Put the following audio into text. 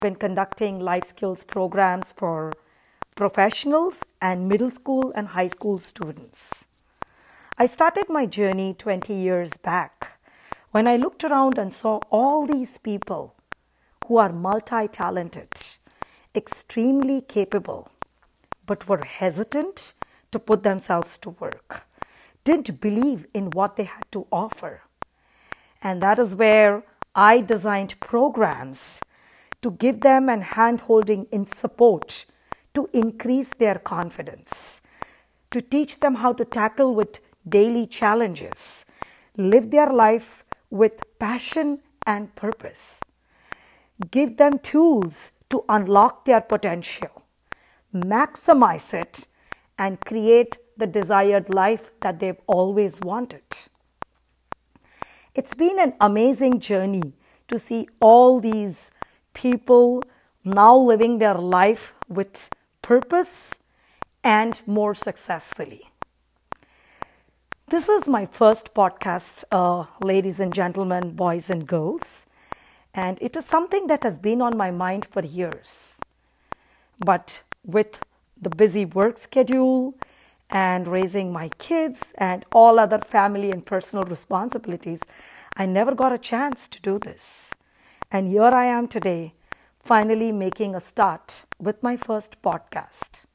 been conducting life skills programs for professionals and middle school and high school students. I started my journey 20 years back when I looked around and saw all these people who are multi-talented, extremely capable, but were hesitant to put themselves to work, didn't believe in what they had to offer. And that is where I designed programs to give them an hand-holding in support to increase their confidence, to teach them how to tackle with daily challenges, live their life with passion and purpose, give them tools to unlock their potential, maximize it, and create the desired life that they've always wanted. It's been an amazing journey to see all these people now living their life with purpose and more successfully. This is my first podcast, ladies and gentlemen, boys and girls, and it is something that has been on my mind for years. But with the busy work schedule and raising my kids and all other family and personal responsibilities, I never got a chance to do this. And here I am today, finally making a start with my first podcast.